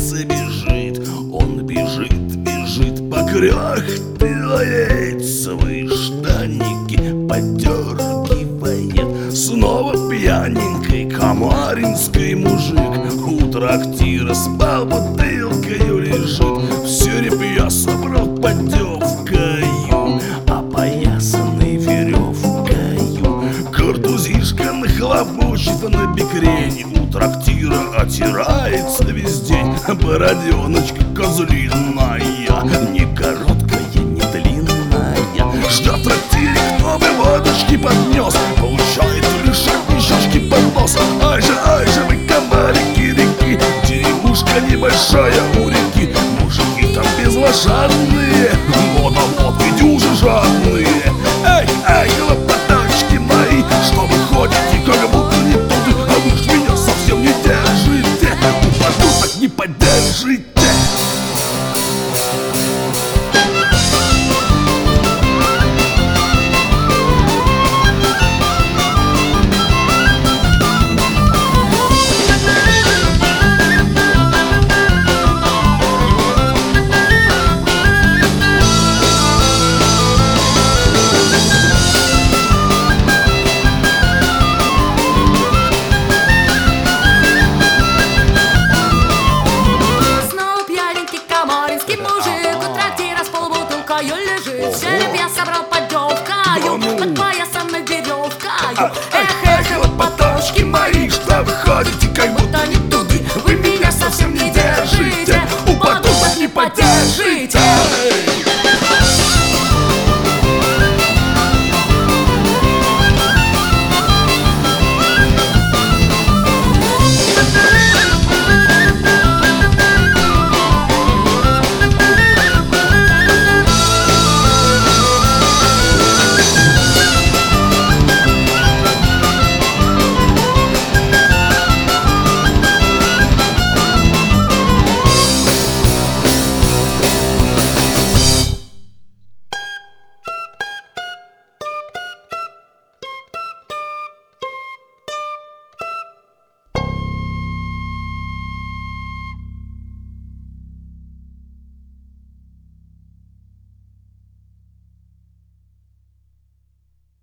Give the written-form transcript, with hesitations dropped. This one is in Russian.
сердце бежит. Он бежит, бежит, покряхтывает, свои штаники подергивает. Снова пьяненький камаринский мужик у трактира с бутылкою лежит. Все репья собрал подевкою, опоясанный веревкою. Картузишка нахлобучит на бикрень, у трактира отирается весь день. Бороденочка козлиная, не короткая, не длинная. Ждет в трактире, кто бы водочки поднес, получает лишь одни щечки под нос. Ай же, вы комарики реки, деревушка небольшая у реки. Мужики там безлошадные, но на водки дюжи жадные. Эй, лопаточки мои, что вы ходите, как будто не туды, а вы ж меня совсем не держите. Упаду, так не поддержите. Лежит, череп я собрал подевкою, подпоясанной веревкою. Эх, лопаточки мои, что вы ходите, как будто не туды, вы меня совсем не держите.